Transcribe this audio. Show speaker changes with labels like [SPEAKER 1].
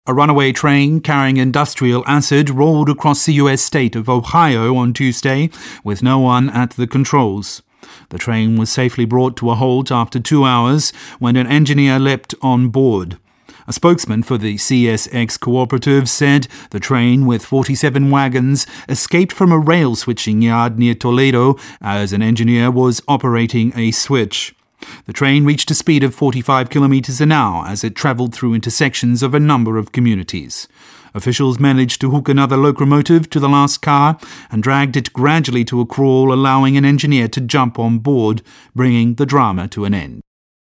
[SPEAKER 1] A runaway train carrying industrial acid rolled across the U.S. state of Ohio on Tuesday, with no one at the controls. The train was safely brought to a halt after 2 hours when an engineer leapt on board. A spokesman for the CSX cooperative said the train, with 47 wagons, escaped from a rail switching yard near Toledo as an engineer was operating a switch. The train reached a speed of 45 kilometers an hour as it traveled through intersections of a number of communities. Officials managed to hook another locomotive to the last car and dragged it gradually to a crawl, allowing an engineer to jump on board, bringing the drama to an end.